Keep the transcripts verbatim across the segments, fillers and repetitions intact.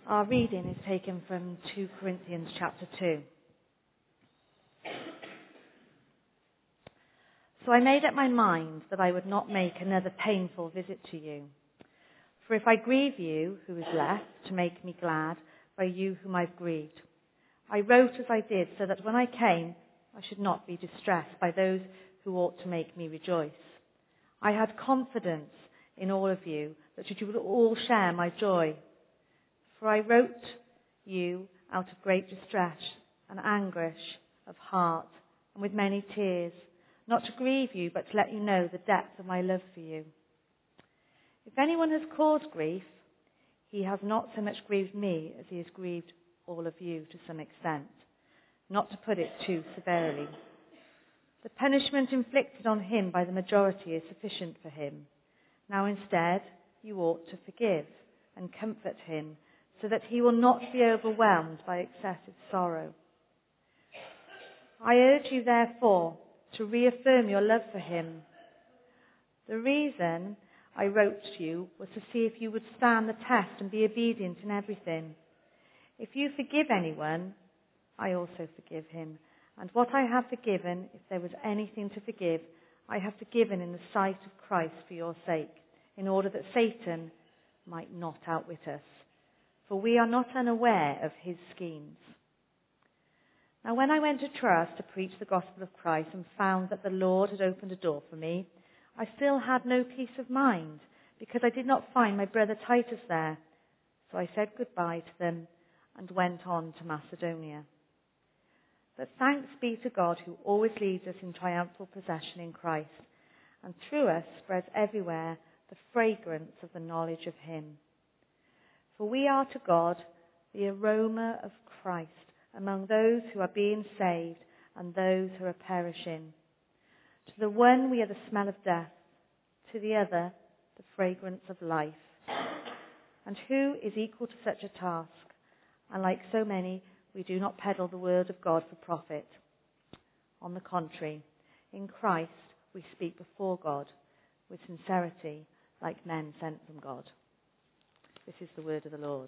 Our reading is taken from Second Corinthians chapter two. So I made up my mind that I would not make another painful visit to you. For if I grieve you, who is left to make me glad, by you whom I've grieved? I wrote as I did, so that when I came, I should not be distressed by those who ought to make me rejoice. I had confidence in all of you, that you would all share my joy. For I wrote you out of great distress and anguish of heart, and with many tears, not to grieve you, but to let you know the depth of my love for you. If anyone has caused grief, he has not so much grieved me as he has grieved all of you to some extent, not to put it too severely. The punishment inflicted on him by the majority is sufficient for him. Now instead, you ought to forgive and comfort him, so that he will not be overwhelmed by excessive sorrow. I urge you, therefore, to reaffirm your love for him. The reason I wrote to you was to see if you would stand the test and be obedient in everything. If you forgive anyone, I also forgive him. And what I have forgiven, if there was anything to forgive, I have forgiven in the sight of Christ for your sake, in order that Satan might not outwit us. For we are not unaware of his schemes. Now when I went to Troas to preach the gospel of Christ and found that the Lord had opened a door for me, I still had no peace of mind, because I did not find my brother Titus there. So I said goodbye to them and went on to Macedonia. But thanks be to God, who always leads us in triumphal procession in Christ, and through us spreads everywhere the fragrance of the knowledge of him. For we are to God the aroma of Christ among those who are being saved and those who are perishing. To the one we are the smell of death, to the other the fragrance of life. And who is equal to such a task? And like so many, we do not peddle the word of God for profit. On the contrary, in Christ we speak before God with sincerity, like men sent from God. This is the word of the Lord.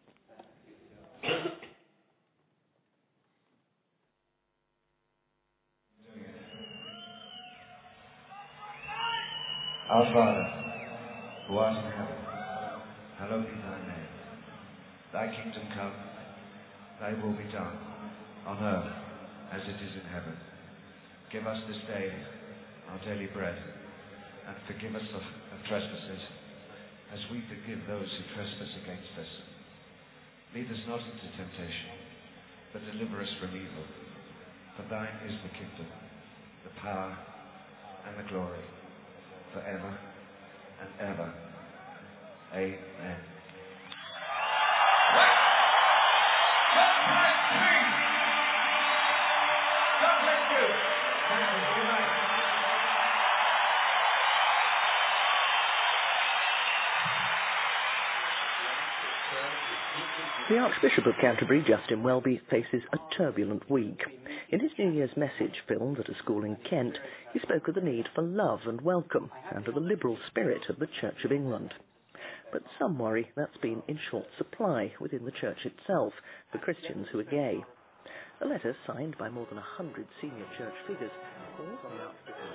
Our Father, who art in heaven, hallowed be thy name. Thy kingdom come, thy will be done, on earth as it is in heaven. Give us this day our daily bread, and forgive us of, of trespasses, as we forgive those who trespass against us. Lead us not into temptation, but deliver us from evil. For thine is the kingdom, the power, and the glory, forever and ever. Amen. The Archbishop of Canterbury, Justin Welby, faces a turbulent week. In his New Year's message, filmed at a school in Kent, he spoke of the need for love and welcome and of the liberal spirit of the Church of England. But some worry that's been in short supply within the Church itself for Christians who are gay. A letter signed by more than a hundred senior Church figures calls on the Archbishop.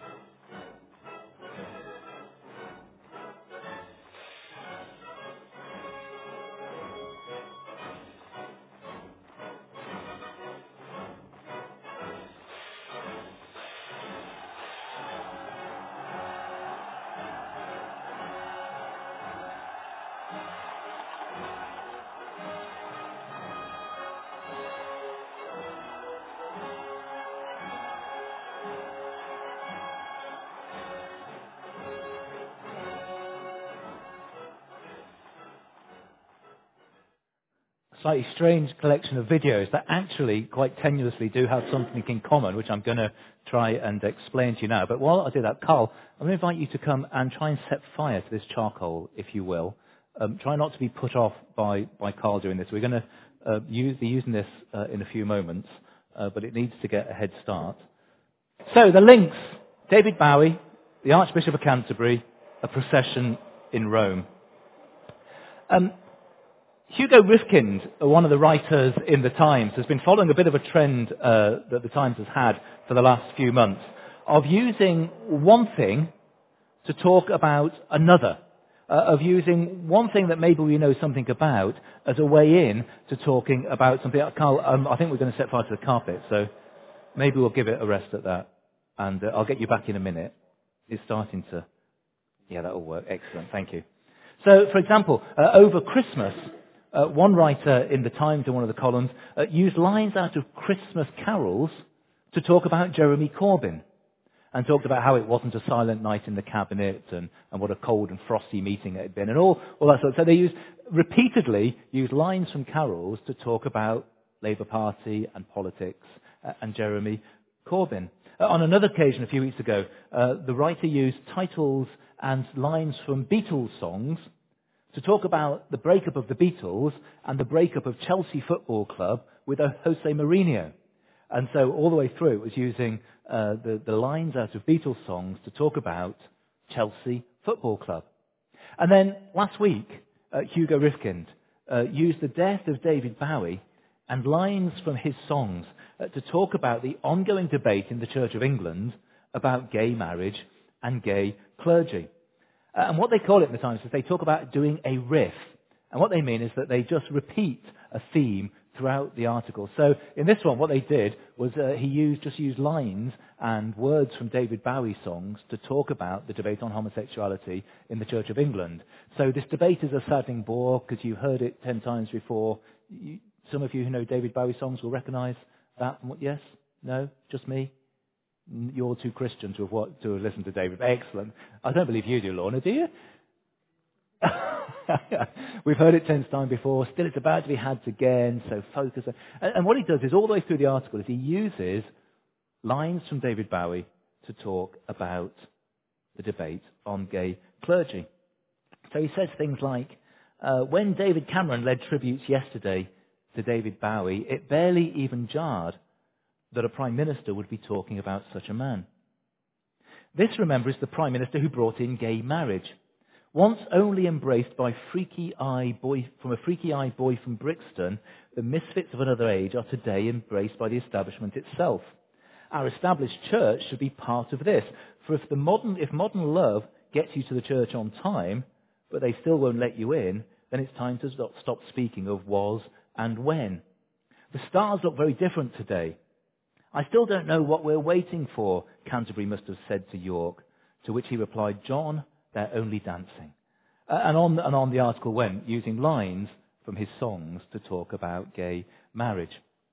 Slightly strange collection of videos that actually quite tenuously do have something in common, which I'm going to try and explain to you now. But while I do that, Carl, I'm going to invite you to come and try and set fire to this charcoal, if you will. Um, try not to be put off by, by Carl doing this. We're going to uh, use, be using this uh, in a few moments, uh, but it needs to get a head start. So, the links. David Bowie, the Archbishop of Canterbury, a procession in Rome. Um, Hugo Rifkind, one of the writers in The Times, has been following a bit of a trend uh, that The Times has had for the last few months of using one thing to talk about another, uh, of using one thing that maybe we know something about as a way in to talking about something. Carl, um, I think we're going to set fire to the carpet, so maybe we'll give it a rest at that. And uh, I'll get you back in a minute. It's starting to... Yeah, that'll work. Excellent. Thank you. So, for example, uh, over Christmas, uh, one writer in The Times, in one of the columns, uh, used lines out of Christmas carols to talk about Jeremy Corbyn, and talked about how it wasn't a silent night in the cabinet, and, and what a cold and frosty meeting it had been, and all, all that sort of. So they used, repeatedly used lines from carols to talk about Labour Party and politics uh, and Jeremy Corbyn. Uh, on another occasion, a few weeks ago, uh, the writer used titles and lines from Beatles songs to talk about the breakup of the Beatles and the breakup of Chelsea Football Club with Jose Mourinho. And so all the way through it was using uh, the, the lines out of Beatles songs to talk about Chelsea Football Club. And then last week, uh, Hugo Rifkind uh, used the death of David Bowie and lines from his songs uh, to talk about the ongoing debate in the Church of England about gay marriage and gay clergy. Uh, and what they call it in the Times is they talk about doing a riff. And what they mean is that they just repeat a theme throughout the article. So in this one, what they did was uh, he used just used lines and words from David Bowie songs to talk about the debate on homosexuality in the Church of England. So this debate is a saddening bore because you've heard it ten times before. You, some of you who know David Bowie songs will recognise that. Yes? No? Just me? You're too Christian to have, what, to have listened to David. Excellent. I don't believe you do, Lorna, do you? We've heard it ten times before. Still, it's about to be had again, so focus. And, and what he does is, all the way through the article, is he uses lines from David Bowie to talk about the debate on gay clergy. So he says things like, uh, when David Cameron led tributes yesterday to David Bowie, it barely even jarred that a Prime Minister would be talking about such a man. This, remember, is the Prime Minister who brought in gay marriage. Once only embraced by freaky eye boy, from a freaky eye boy from Brixton, the misfits of another age are today embraced by the establishment itself. Our established church should be part of this. For if the modern, if modern love gets you to the church on time, but they still won't let you in, then it's time to stop, stop speaking of was and when. The stars look very different today. I still don't know what we're waiting for, Canterbury must have said to York, to which he replied, John, they're only dancing. Uh, and, on, and on the article went, using lines from his songs to talk about gay marriage.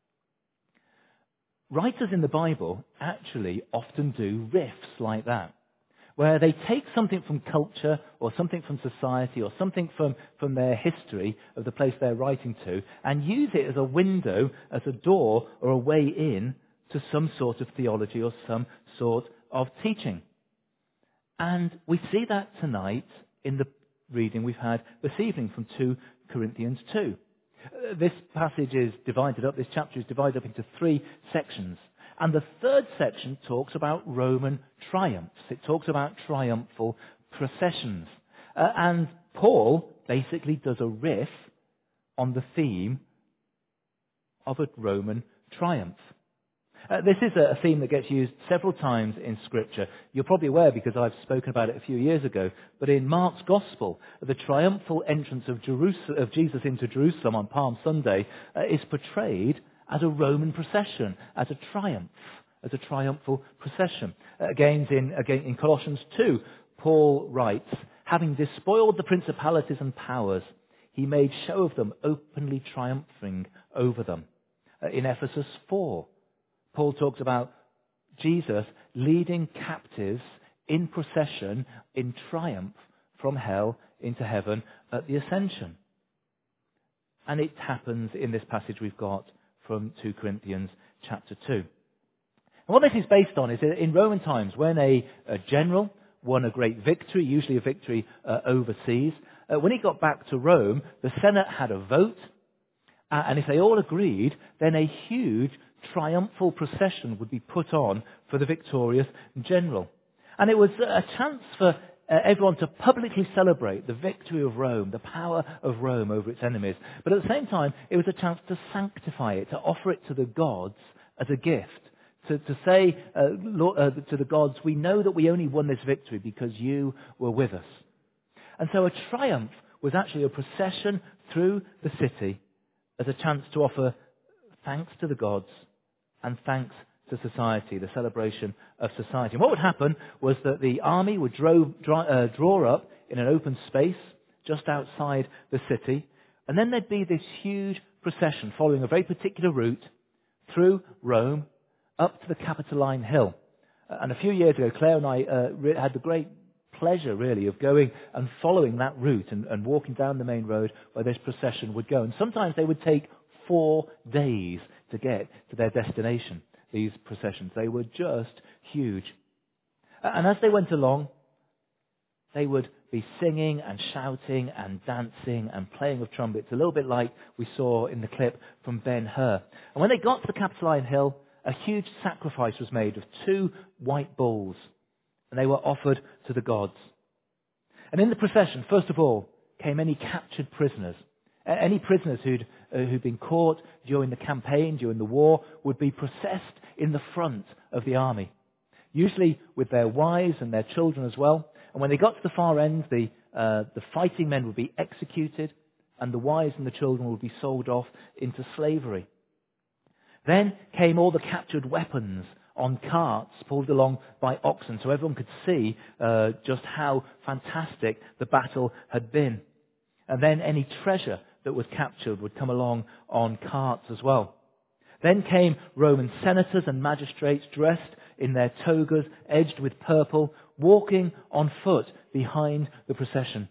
Writers in the Bible actually often do riffs like that, where they take something from culture or something from society or something from, from their history of the place they're writing to and use it as a window, as a door or a way in to some sort of theology or some sort of teaching. And we see that tonight in the reading we've had this evening from Second Corinthians two. Uh, this passage is divided up, this chapter is divided up into three sections. And the third section talks about Roman triumphs. It talks about triumphal processions. Uh, and Paul basically does a riff on the theme of a Roman triumph. Uh, this is a, a theme that gets used several times in Scripture. You're probably aware because I've spoken about it a few years ago, but in Mark's Gospel, the triumphal entrance of, Jerus- of Jesus into Jerusalem on Palm Sunday uh, is portrayed as a Roman procession, as a triumph, as a triumphal procession. Uh, again, in, again, in Colossians two, Paul writes, having despoiled the principalities and powers, he made show of them, openly triumphing over them. Uh, in Ephesus four, Paul talks about Jesus leading captives in procession, in triumph, from hell into heaven at the ascension. And it happens in this passage we've got from Second Corinthians chapter two. And what this is based on is in Roman times, when a, a general won a great victory, usually a victory uh, overseas, uh, when he got back to Rome, the Senate had a vote, uh, and if they all agreed, then a huge triumphal procession would be put on for the victorious general. And it was a chance for uh, everyone to publicly celebrate the victory of Rome, the power of Rome over its enemies. But at the same time, it was a chance to sanctify it, to offer it to the gods as a gift. To, to say uh, Lord, uh, to the gods, we know that we only won this victory because you were with us. And so a triumph was actually a procession through the city as a chance to offer thanks to the gods and thanks to society, the celebration of society. And what would happen was that the army would draw, draw, uh, draw up in an open space just outside the city, and then there'd be this huge procession following a very particular route through Rome up to the Capitoline Hill. Uh, and a few years ago, Claire and I uh, re- had the great pleasure, really, of going and following that route and, and walking down the main road where this procession would go. And sometimes they would take four days to get to their destination, these processions. They were just huge. And as they went along, they would be singing and shouting and dancing and playing of trumpets, a little bit like we saw in the clip from Ben-Hur. And when they got to the Capitoline Hill, a huge sacrifice was made of two white bulls, and they were offered to the gods. And in the procession, first of all, came any captured prisoners. Any prisoners who'd, uh, who'd been caught during the campaign, during the war, would be processed in the front of the army, usually with their wives and their children as well. And when they got to the far end, the, uh, the fighting men would be executed, and the wives and the children would be sold off into slavery. Then came all the captured weapons on carts pulled along by oxen, so everyone could see uh, just how fantastic the battle had been. And then any treasure that was captured would come along on carts as well. Then came Roman senators and magistrates dressed in their togas, edged with purple, walking on foot behind the procession.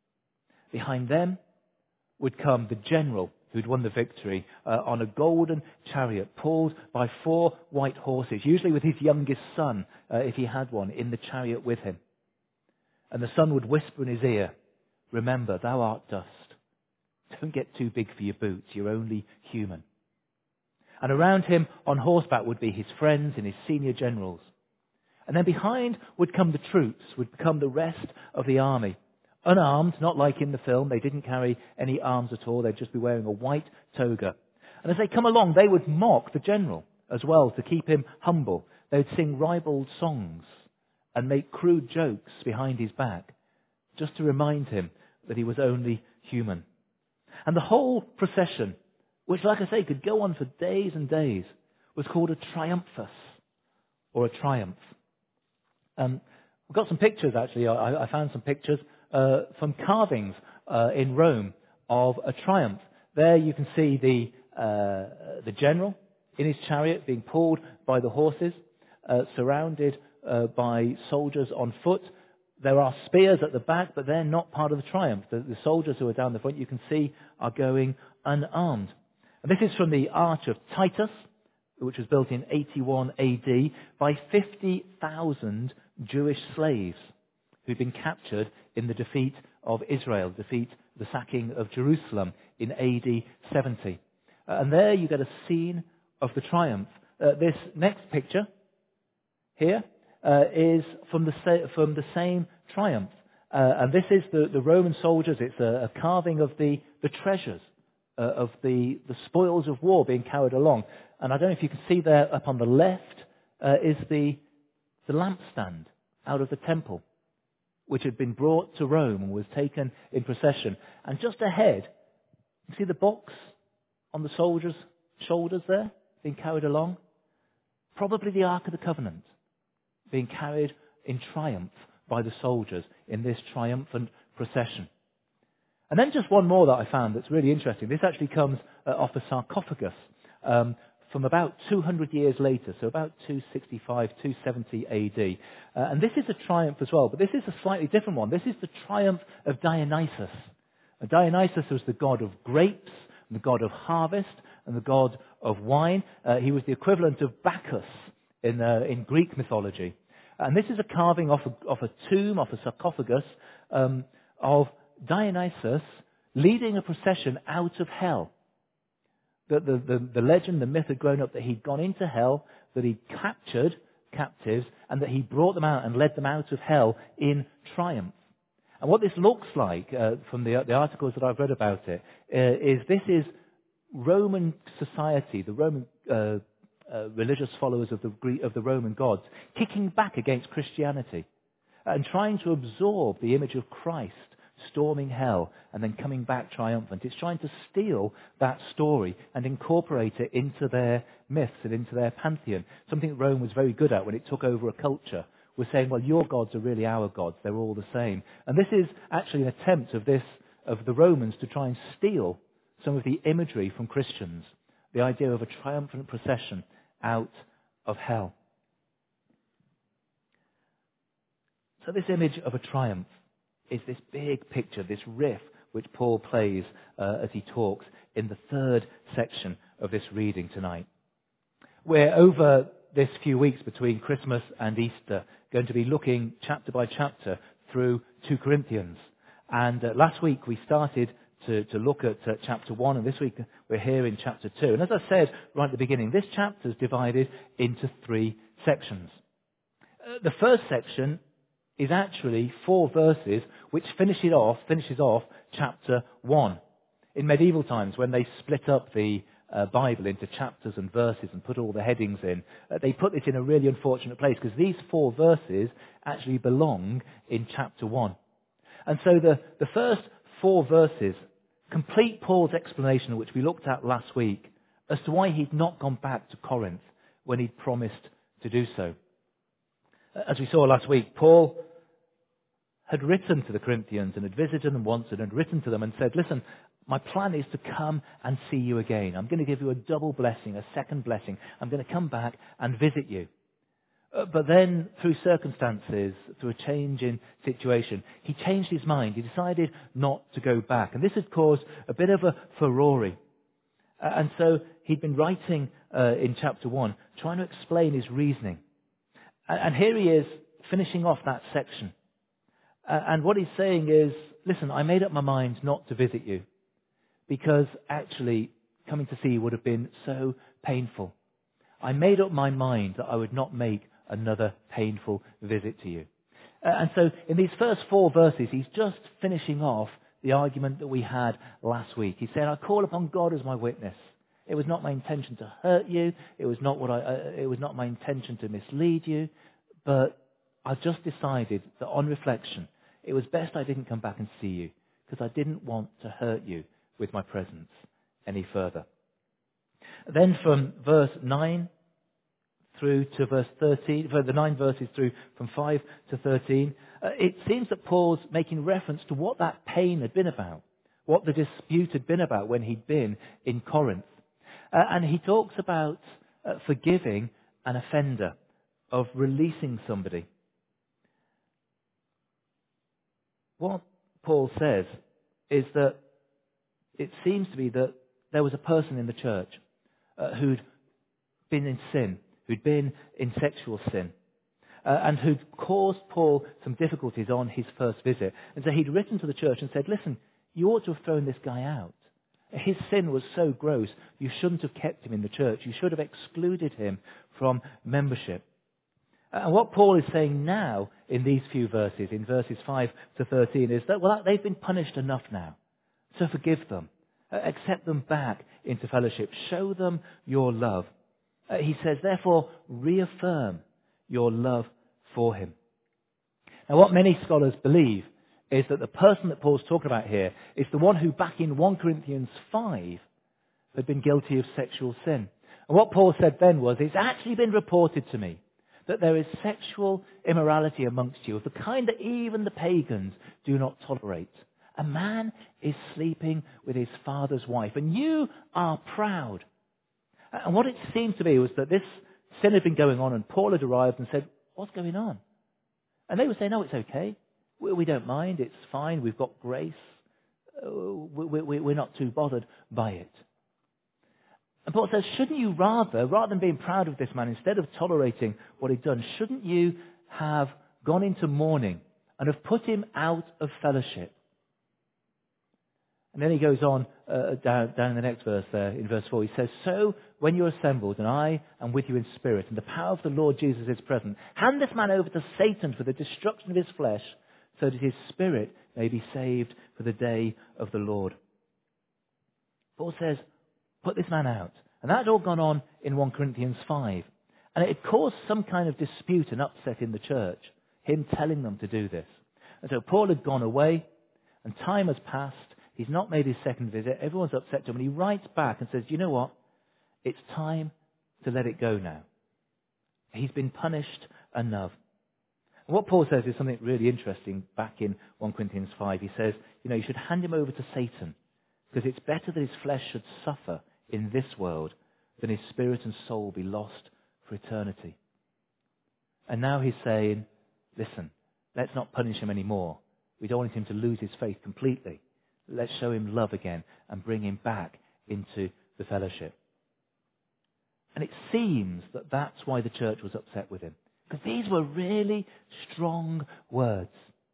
Behind them would come the general who'd won the victory uh, on a golden chariot pulled by four white horses, usually with his youngest son, uh, if he had one, in the chariot with him. And the son would whisper in his ear, "Remember, thou art dust. Don't get too big for your boots. You're only human." And around him on horseback would be his friends and his senior generals. And then behind would come the troops, would come the rest of the army. Unarmed, not like in the film. They didn't carry any arms at all. They'd just be wearing a white toga. And as they come along, they would mock the general as well to keep him humble. They would sing ribald songs and make crude jokes behind his back, just to remind him that he was only human. And the whole procession, which, like I say, could go on for days and days, was called a triumphus, or a triumph. Um, we've got some pictures, actually. I, I found some pictures uh, from carvings uh, in Rome of a triumph. There you can see the, uh, the general in his chariot being pulled by the horses, uh, surrounded uh, by soldiers on foot. There are spears at the back, but they're not part of the triumph. The, the soldiers who are down the front, you can see, are going unarmed. And this is from the Arch of Titus, which was built in eighty-one A D by fifty thousand Jewish slaves who'd been captured in the defeat of Israel, defeat, the sacking of Jerusalem in A D seventy. Uh, and there you get a scene of the triumph. Uh, this next picture here uh, is from the, sa- from the same triumph. Uh, and this is the, the Roman soldiers. It's a, a carving of the, the treasures, uh, of the, the spoils of war being carried along. And I don't know if you can see there up on the left uh, is the, the lampstand out of the temple, which had been brought to Rome and was taken in procession. And just ahead, you see the box on the soldiers' shoulders there, being carried along? Probably the Ark of the Covenant, being carried in triumph by the soldiers in this triumphant procession. And then just one more that I found that's really interesting. This actually comes uh, off a sarcophagus um, from about two hundred years later, so about two sixty-five, two seventy A D. Uh, and this is a triumph as well, but this is a slightly different one. This is the triumph of Dionysus. Uh, Dionysus was the god of grapes, the god of harvest, and the god of wine. Uh, he was the equivalent of Bacchus in, uh, in Greek mythology. And this is a carving off a, off a tomb, off a sarcophagus, um, of Dionysus leading a procession out of hell. The, the, the, the legend, the myth had grown up that he'd gone into hell, that he'd captured captives, and that he brought them out and led them out of hell in triumph. And what this looks like, uh, from the, the articles that I've read about it, uh, is this is Roman society, the Roman uh, uh, religious followers of the, Greek, of the Roman gods, kicking back against Christianity and trying to absorb the image of Christ storming hell and then coming back triumphant. It's trying to steal that story and incorporate it into their myths and into their pantheon. Something that Rome was very good at when it took over a culture, was saying, well, your gods are really our gods. They're all the same. And this is actually an attempt of this, of the Romans to try and steal some of the imagery from Christians. The idea of a triumphant procession out of hell. So this image of a triumph is this big picture, this riff which Paul plays uh, as he talks in the third section of this reading tonight. We're over this few weeks between Christmas and Easter going to be looking chapter by chapter through two Corinthians. And uh, last week we started to, to look at uh, chapter one, and this week we're here in chapter two. And as I said right at the beginning, this chapter is divided into three sections. Uh, the first section is actually four verses which finish it off, finishes off chapter one. In medieval times, when they split up the uh, Bible into chapters and verses and put all the headings in, uh, they put it in a really unfortunate place because these four verses actually belong in chapter one. And so the, the first four verses complete Paul's explanation, which we looked at last week, as to why he'd not gone back to Corinth when he'd promised to do so. As we saw last week, Paul had written to the Corinthians and had visited them once and had written to them and said, listen, my plan is to come and see you again. I'm going to give you a double blessing, a second blessing. I'm going to come back and visit you. Uh, but then, through circumstances, through a change in situation, he changed his mind. He decided not to go back. And this had caused a bit of a furore. Uh, and so he'd been writing uh, in chapter one, trying to explain his reasoning. And here he is, finishing off that section. And what he's saying is, listen, I made up my mind not to visit you because actually coming to see you would have been so painful. I made up my mind that I would not make another painful visit to you. And so in these first four verses, he's just finishing off the argument that we had last week. He said, I call upon God as my witness. It was not my intention to hurt you. It was not what I. Uh, it was not my intention to mislead you. But I've just decided that on reflection, it was best I didn't come back and see you because I didn't want to hurt you with my presence any further. Then from verse nine through to verse thirteen, for the nine verses through from five to thirteen, uh, it seems that Paul's making reference to what that pain had been about, what the dispute had been about when he'd been in Corinth. Uh, and he talks about uh, forgiving an offender, of releasing somebody. What Paul says is that it seems to be that there was a person in the church uh, who'd been in sin, who'd been in sexual sin, uh, and who'd caused Paul some difficulties on his first visit. And so he'd written to the church and said, listen, you ought to have thrown this guy out. His sin was so gross, you shouldn't have kept him in the church. You should have excluded him from membership. And what Paul is saying now in these few verses, in verses five to thirteen, is that, well, they've been punished enough now. So forgive them. Uh, accept them back into fellowship. Show them your love. Uh, he says, therefore, reaffirm your love for him. Now, what many scholars believe is that the person that Paul's talking about here is the one who back in First Corinthians five had been guilty of sexual sin. And what Paul said then was, it's actually been reported to me that there is sexual immorality amongst you, of the kind that even the pagans do not tolerate. A man is sleeping with his father's wife, and you are proud. And what it seemed to be was that this sin had been going on, and Paul had arrived and said, what's going on? And they would say, no, it's okay. We, we don't mind. It's fine. We've got grace. Uh, we, we, we're not too bothered by it. And Paul says, shouldn't you rather, rather than being proud of this man, instead of tolerating what he'd done, shouldn't you have gone into mourning and have put him out of fellowship? And then he goes on uh, down, down in the next verse there, in verse four. He says, so when you're assembled, and I am with you in spirit, and the power of the Lord Jesus is present, hand this man over to Satan for the destruction of his flesh, so that his spirit may be saved for the day of the Lord. Paul says, put this man out. And that had all gone on in First Corinthians five. And it had caused some kind of dispute and upset in the church, him telling them to do this. And so Paul had gone away, and time has passed. He's not made his second visit. Everyone's upset to him. And he writes back and says, you know what? It's time to let it go now. He's been punished enough. And what Paul says is something really interesting back in First Corinthians five. He says, you know, you should hand him over to Satan, because it's better that his flesh should suffer in this world than his spirit and soul be lost for eternity. And now he's saying, listen, let's not punish him anymore. We don't want him to lose his faith completely. Let's show him love again and bring him back into the fellowship. And it seems that that's why the church was upset with him, because these were really strong words.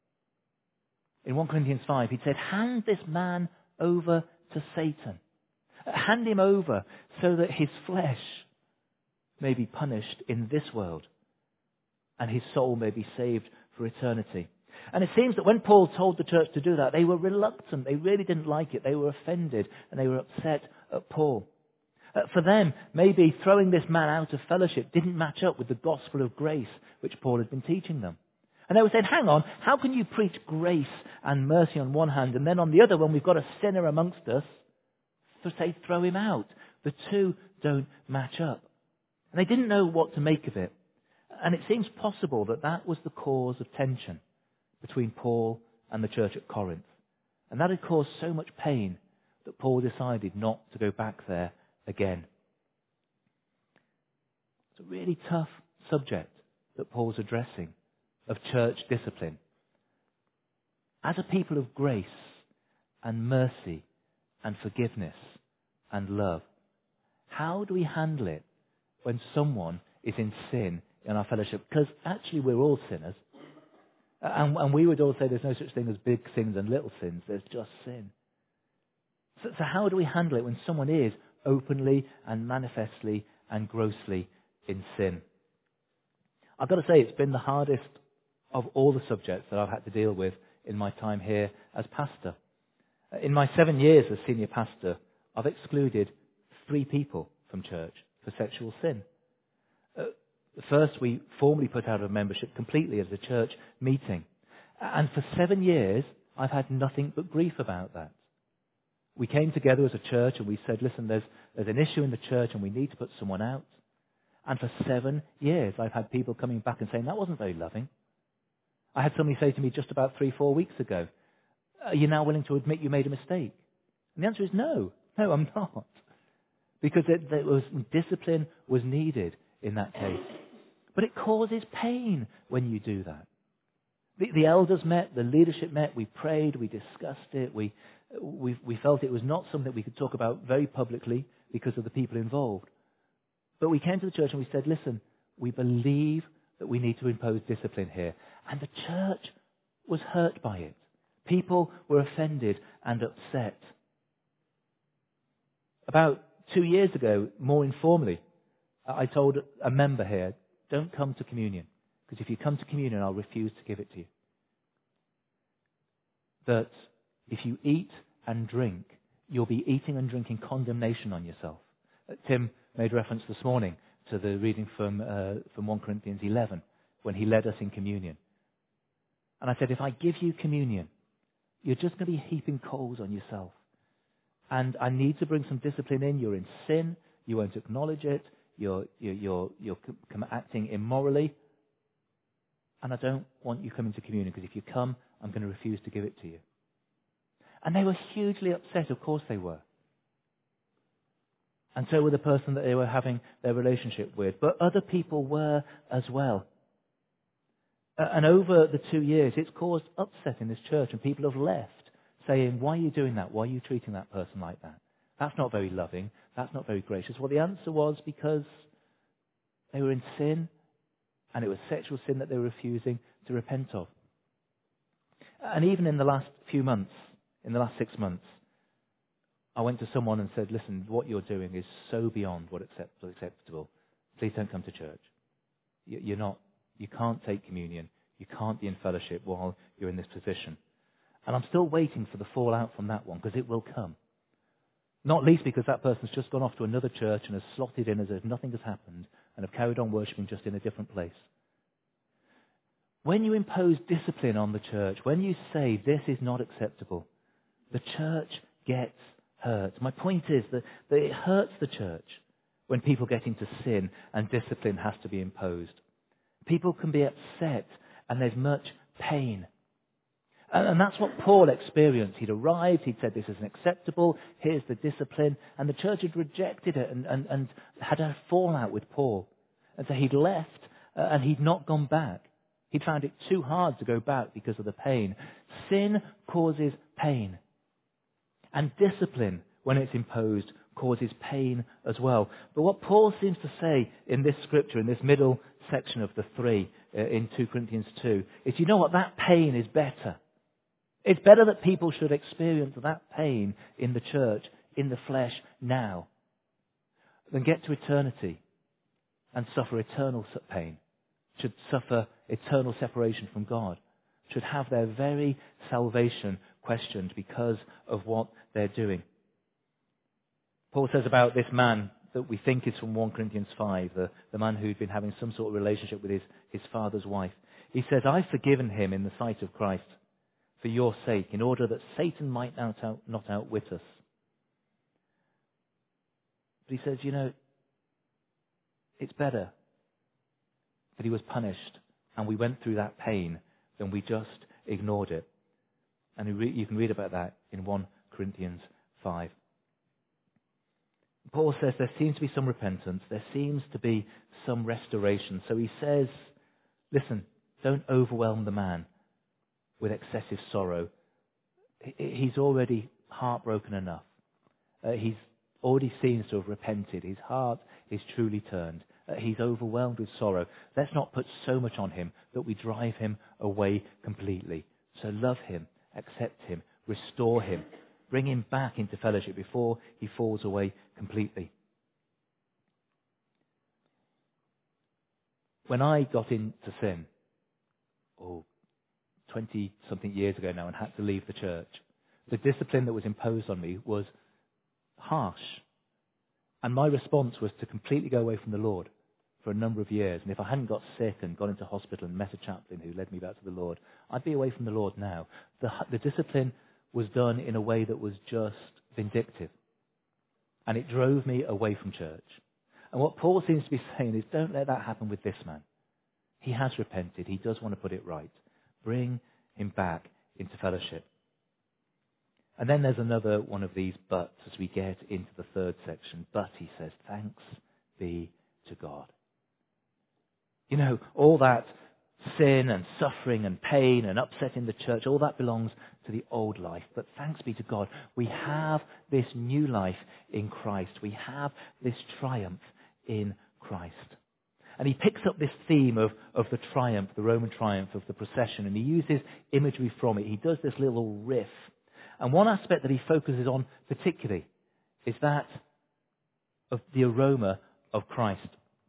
In First Corinthians five, he said, hand this man over to Satan. Hand him over so that his flesh may be punished in this world and his soul may be saved for eternity. And it seems that when Paul told the church to do that, they were reluctant. They really didn't like it. They were offended and they were upset at Paul. Uh, for them, maybe throwing this man out of fellowship didn't match up with the gospel of grace which Paul had been teaching them. And they were saying, hang on, how can you preach grace and mercy on one hand, and then on the other, when we've got a sinner amongst us, to say throw him out? The two don't match up. And they didn't know what to make of it. And it seems possible that that was the cause of tension between Paul and the church at Corinth. And that had caused so much pain that Paul decided not to go back there again. It's a really tough subject that Paul's addressing, of church discipline. As a people of grace and mercy and forgiveness and love, how do we handle it when someone is in sin in our fellowship? Because actually we're all sinners. And, and we would all say there's no such thing as big sins and little sins. There's just sin. So, so how do we handle it when someone is openly and manifestly and grossly in sin? I've got to say, it's been the hardest of all the subjects that I've had to deal with in my time here as pastor. In my seven years as senior pastor, I've excluded three people from church for sexual sin. Uh, First, we formally put out of membership completely as a church meeting. And for seven years, I've had nothing but grief about that. We came together as a church and we said, listen, there's, there's an issue in the church and we need to put someone out. And for seven years, I've had people coming back and saying, that wasn't very loving. I had somebody say to me just about three, four weeks ago, are you now willing to admit you made a mistake? And the answer is no. No, I'm not. Because it, there was, discipline was needed in that case. But it causes pain when you do that. The, the elders met, the leadership met, we prayed, we discussed it, we, we, we felt it was not something that we could talk about very publicly because of the people involved. But we came to the church and we said, listen, we believe that we need to impose discipline here. And the church was hurt by it. People were offended and upset. About two years ago, more informally, I told a member here, don't come to communion, because if you come to communion, I'll refuse to give it to you. That if you eat and drink, you'll be eating and drinking condemnation on yourself. Uh, Tim made reference this morning to the reading from, uh, from First Corinthians eleven, when he led us in communion. And I said, if I give you communion, you're just going to be heaping coals on yourself. And I need to bring some discipline in. You're in sin. You won't acknowledge it. You're, you're, you're, you're acting immorally. And I don't want you coming to communion, because if you come, I'm going to refuse to give it to you. And they were hugely upset. Of course they were. And so were the person that they were having their relationship with. But other people were as well. Uh, and over the two years, it's caused upset in this church, and people have left saying, why are you doing that? Why are you treating that person like that? That's not very loving. That's not very gracious. Well, the answer was because they were in sin, and it was sexual sin that they were refusing to repent of. And even in the last few months, in the last six months, I went to someone and said, listen, what you're doing is so beyond what accept- acceptable. Please don't come to church. You, you're not, you can't take communion. You can't be in fellowship while you're in this position. And I'm still waiting for the fallout from that one, because it will come. Not least because that person's just gone off to another church and has slotted in as if nothing has happened and have carried on worshipping just in a different place. When you impose discipline on the church, when you say this is not acceptable, the church gets hurt. My point is that, that it hurts the church when people get into sin and discipline has to be imposed. People can be upset and there's much pain. And, and that's what Paul experienced. He'd arrived, he'd said this isn't acceptable, here's the discipline, and the church had rejected it and, and, and had a fallout with Paul. And so he'd left uh, and he'd not gone back. He'd found it too hard to go back because of the pain. Sin causes pain. And discipline, when it's imposed, causes pain as well. But what Paul seems to say in this scripture, in this middle section of the three, uh, in two Corinthians two, is, you know what, that pain is better. It's better that people should experience that pain in the church, in the flesh, now, than get to eternity and suffer eternal pain, should suffer eternal separation from God, should have their very salvation questioned because of what they're doing. Paul says about this man that we think is from First Corinthians five, the, the man who'd been having some sort of relationship with his, his father's wife. He says, I've forgiven him in the sight of Christ for your sake, in order that Satan might not, out, not outwit us. But he says, you know, it's better that he was punished and we went through that pain than we just ignored it. And you, re- you can read about that in First Corinthians five. Paul says there seems to be some repentance. There seems to be some restoration. So he says, listen, don't overwhelm the man with excessive sorrow. He's already heartbroken enough. Uh, he's already seems to have repented. His heart is truly turned. Uh, he's overwhelmed with sorrow. Let's not put so much on him that we drive him away completely. So love him, accept him, restore him, bring him back into fellowship before he falls away completely. When I got into sin, oh, twenty-something years ago now, and had to leave the church, the discipline that was imposed on me was harsh. And my response was to completely go away from the Lord for a number of years. And if I hadn't got sick and gone into hospital and met a chaplain who led me back to the Lord, I'd be away from the Lord now. The, the discipline was done in a way that was just vindictive. And it drove me away from church. And what Paul seems to be saying is, don't let that happen with this man. He has repented. He does want to put it right. Bring him back into fellowship. And then there's another one of these buts as we get into the third section. But, he says, thanks be to God. You know, all that sin and suffering and pain and upsetting the church, all that belongs to the old life. But thanks be to God, we have this new life in Christ. We have this triumph in Christ. And he picks up this theme of, of the triumph, the Roman triumph of the procession, and he uses imagery from it. He does this little riff. And one aspect that he focuses on particularly is that of the aroma of Christ.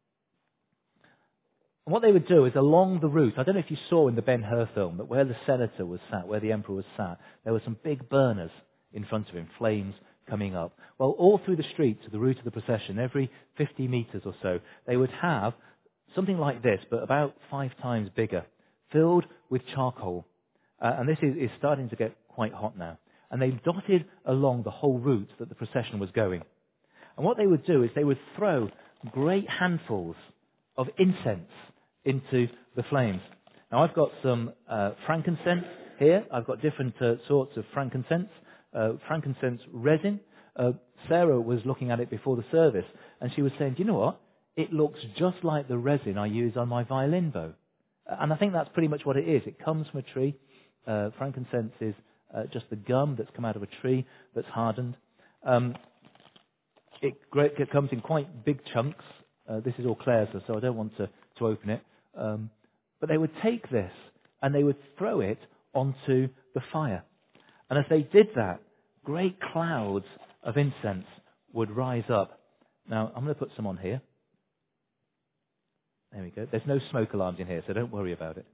And what they would do is along the route, I don't know if you saw in the Ben-Hur film, that where the senator was sat, where the emperor was sat, there were some big burners in front of him, flames coming up. Well, all through the street to the route of the procession, every fifty metres or so, they would have something like this, but about five times bigger, filled with charcoal. Uh, and this is, is starting to get quite hot now. And they dotted along the whole route that the procession was going. And what they would do is they would throw great handfuls of incense into the flames. Now, I've got some uh, frankincense here. I've got different uh, sorts of frankincense, uh, frankincense resin. Uh, Sarah was looking at it before the service, and she was saying, do you know what? It looks just like the resin I use on my violin bow. And I think that's pretty much what it is. It comes from a tree. Uh, frankincense is uh, just the gum that's come out of a tree that's hardened. Um, it, it comes in quite big chunks. Uh, this is all Claire's, so I don't want to, to open it. Um, but they would take this and they would throw it onto the fire. And as they did that, great clouds of incense would rise up. Now, I'm going to put some on here. There we go. There's no smoke alarms in here, so don't worry about it.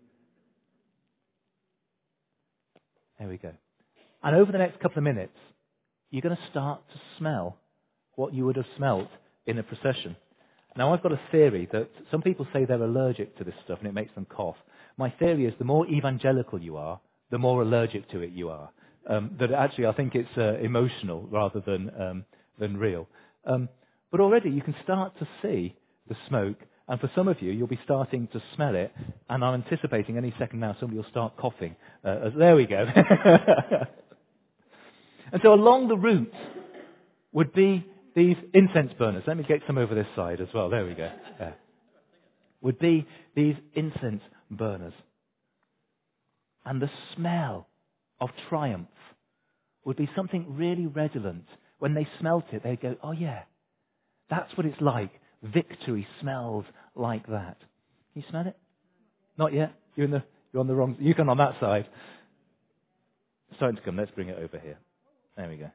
There we go. And over the next couple of minutes, you're going to start to smell what you would have smelt in a procession. Now, I've got a theory that some people say they're allergic to this stuff and it makes them cough. My theory is the more evangelical you are, the more allergic to it you are. Um, that actually I think it's uh, emotional rather than um, than real. Um, but already you can start to see the smoke, and for some of you, you'll be starting to smell it, and I'm anticipating any second now somebody will start coughing. Uh, as, there we go. And so along the route would be these incense burners. Let me get some over this side as well. There we go. Yeah. Would be these incense burners. And the smell of triumph would be something really redolent. When they smelt it, they'd go, oh yeah, that's what it's like. Victory smells like that. Can you smell it? Not yet? You're, in the, you're on the wrong... You come on that side. It's starting to come. Let's bring it over here. There we go.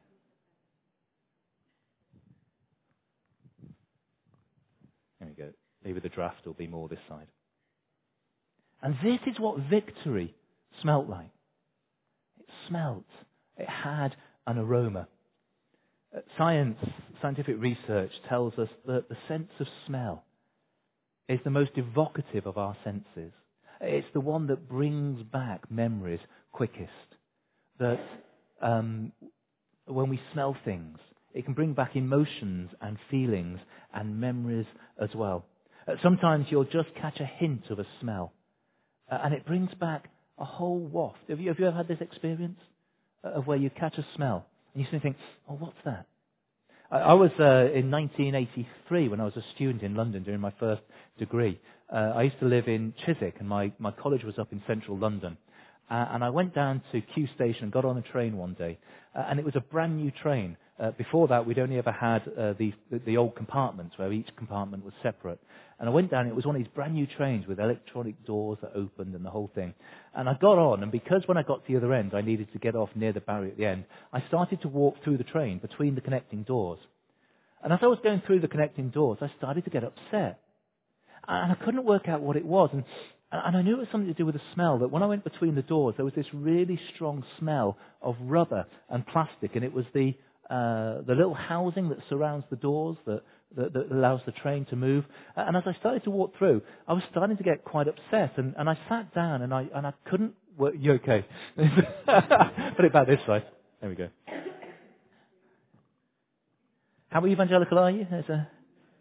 There we go. Maybe the draft will be more this side. And this is what victory smelt like. It smelt. It had an aroma. Uh, Science, scientific research tells us that the sense of smell is the most evocative of our senses. It's the one that brings back memories quickest. That um, when we smell things, it can bring back emotions and feelings and memories as well. Uh, sometimes you'll just catch a hint of a smell, uh, and it brings back a whole waft. Have you, have you ever had this experience uh, of where you catch a smell and you suddenly think, oh, what's that? I, I was uh, in nineteen eighty-three when I was a student in London doing my first degree. Uh, I used to live in Chiswick, and my, my college was up in central London. Uh, and I went down to Kew Station and got on a train one day, uh, and it was a brand new train. Uh, before that, we'd only ever had uh, the, the, the old compartments where each compartment was separate. And I went down, it was one of these brand new trains with electronic doors that opened and the whole thing. And I got on, and because when I got to the other end, I needed to get off near the barrier at the end, I started to walk through the train between the connecting doors. And as I was going through the connecting doors, I started to get upset. And I couldn't work out what it was. And And I knew it was something to do with the smell, that when I went between the doors, there was this really strong smell of rubber and plastic, and it was the uh, the little housing that surrounds the doors that, that, that allows the train to move. And as I started to walk through, I was starting to get quite upset, and, and I sat down, and I and I couldn't work. You okay? Put it back this side. There we go. How evangelical are you? There's a...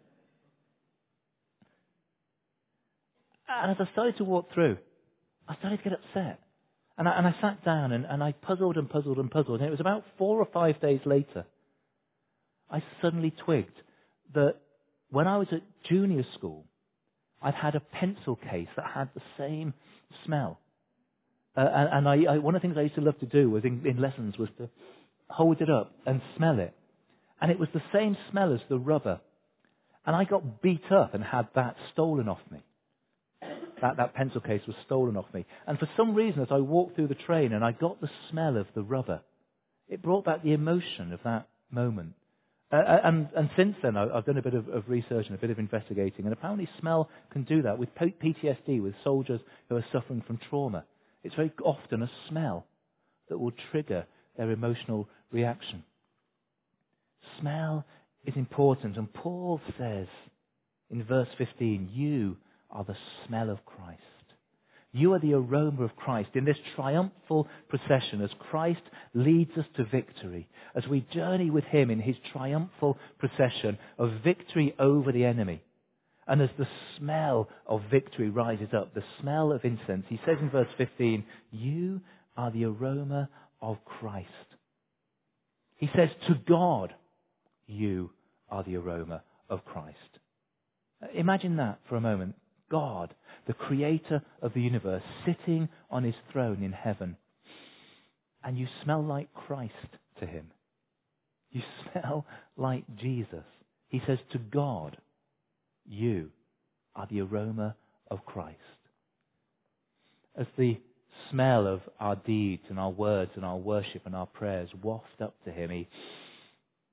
And as I started to walk through, I started to get upset. And I, and I sat down and, and I puzzled and puzzled and puzzled. And it was about four or five days later, I suddenly twigged that when I was at junior school, I'd had a pencil case that had the same smell. Uh, and and I, I, one of the things I used to love to do was in, in lessons was to hold it up and smell it. And it was the same smell as the rubber. And I got beat up and had that stolen off me. That, that pencil case was stolen off me. And for some reason, as I walked through the train and I got the smell of the rubber, it brought back the emotion of that moment. Uh, and, and since then, I, I've done a bit of, of research and a bit of investigating, and apparently smell can do that with P T S D, with soldiers who are suffering from trauma. It's very often a smell that will trigger their emotional reaction. Smell is important, and Paul says in verse fifteen, you are the smell of Christ. You are the aroma of Christ in this triumphal procession as Christ leads us to victory, as we journey with him in his triumphal procession of victory over the enemy. And as the smell of victory rises up, the smell of incense, he says in verse fifteen, you are the aroma of Christ. He says, to God, you are the aroma of Christ. Imagine that for a moment. God, the creator of the universe, sitting on his throne in heaven. And you smell like Christ to him. You smell like Jesus. He says, to God, you are the aroma of Christ. As the smell of our deeds and our words and our worship and our prayers waft up to him, he,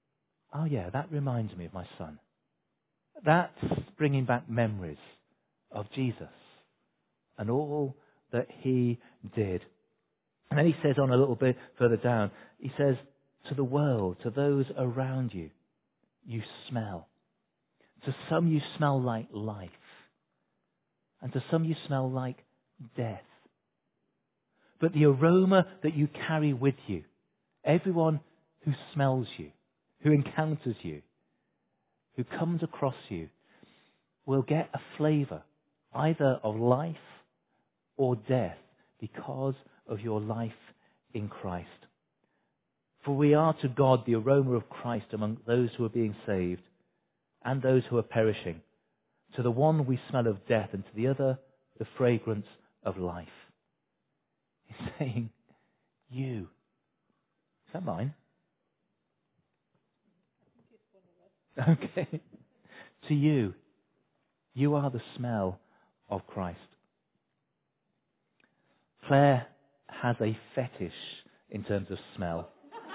oh yeah, that reminds me of my son. That's bringing back memories of Jesus and all that he did. And then he says on a little bit further down, he says, to the world, to those around you, you smell. To some you smell like life. And to some you smell like death. But the aroma that you carry with you, everyone who smells you, who encounters you, who comes across you, will get a flavour either of life or death because of your life in Christ. For we are to God the aroma of Christ among those who are being saved and those who are perishing. To the one we smell of death, and to the other the fragrance of life. He's saying, you. Is that mine? Okay. To you, you are the smell of Christ. Claire has a fetish in terms of smell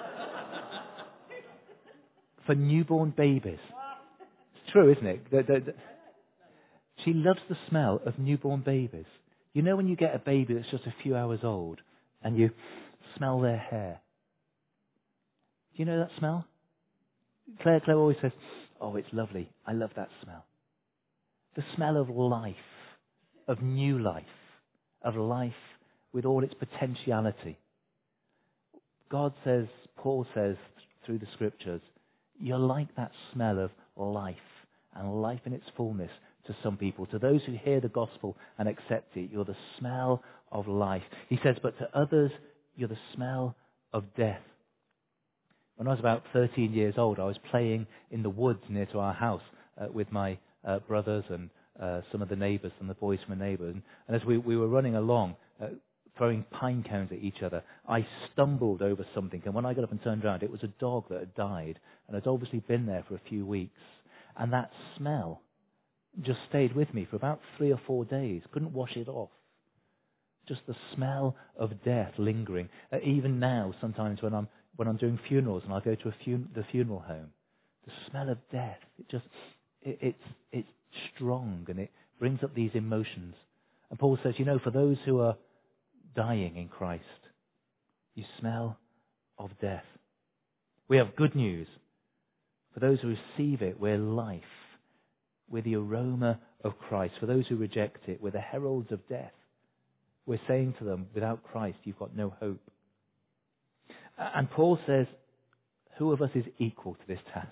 for newborn babies. It's true, isn't it? The, the, the, she loves the smell of newborn babies. You know when you get a baby that's just a few hours old and you smell their hair? Do you know that smell? Claire, Claire always says, oh, it's lovely. I love that smell. The smell of life, of new life, of life with all its potentiality. God says, Paul says through the scriptures, you're like that smell of life and life in its fullness to some people. To those who hear the gospel and accept it, you're the smell of life. He says, but to others, you're the smell of death. When I was about thirteen years old, I was playing in the woods near to our house uh, with my uh, brothers and uh, some of the neighbours and the boys from the neighbours. And, and as we, we were running along, uh, throwing pine cones at each other, I stumbled over something. And when I got up and turned around, it was a dog that had died and had obviously been there for a few weeks. And that smell just stayed with me for about three or four days. Couldn't wash it off. Just the smell of death lingering. Uh, even now, sometimes when I'm when I'm doing funerals and I go to a fun- the funeral home, the smell of death, it just it, it's it's strong and it brings up these emotions. And Paul says, you know, for those who are dying in Christ, you smell of death. We have good news. For those who receive it, we're life. We're the aroma of Christ. For those who reject it, we're the heralds of death. We're saying to them, without Christ, you've got no hope. And Paul says, who of us is equal to this task?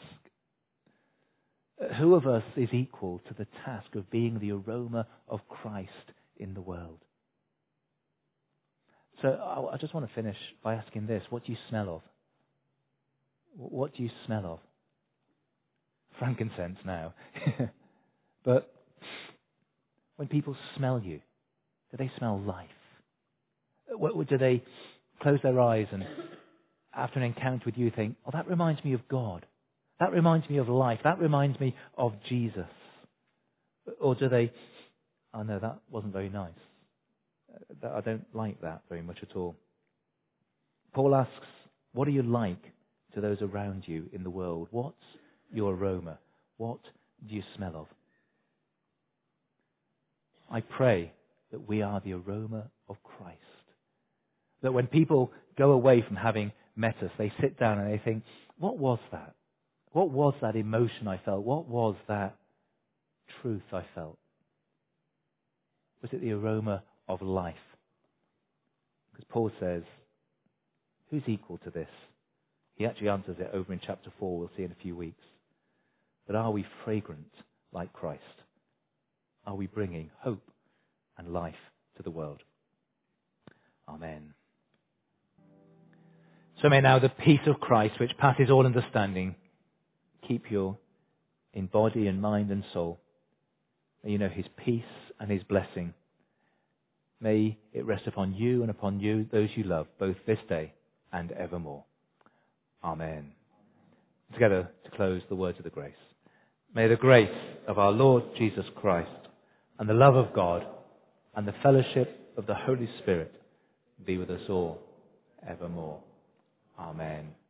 Who of us is equal to the task of being the aroma of Christ in the world? So I just want to finish by asking this. What do you smell of? What do you smell of? Frankincense now. But when people smell you, do they smell life? Do they close their eyes and after an encounter with you think, oh, that reminds me of God. That reminds me of life. That reminds me of Jesus. Or do they, oh no, that wasn't very nice. I don't like that very much at all. Paul asks, what are you like to those around you in the world? What's your aroma? What do you smell of? I pray that we are the aroma of Christ. That when people go away from having met us, they sit down and they think, what was that? What was that emotion I felt? What was that truth I felt? Was it the aroma of life? Because Paul says, who's equal to this? He actually answers it over in chapter four, we'll see in a few weeks. But are we fragrant like Christ? Are we bringing hope and life to the world? Amen. So may now the peace of Christ, which passes all understanding, keep you in body and mind and soul. May you know his peace and his blessing. May it rest upon you and upon you, those you love, both this day and evermore. Amen. Together to close the words of the grace. May the grace of our Lord Jesus Christ and the love of God and the fellowship of the Holy Spirit be with us all evermore. Amen.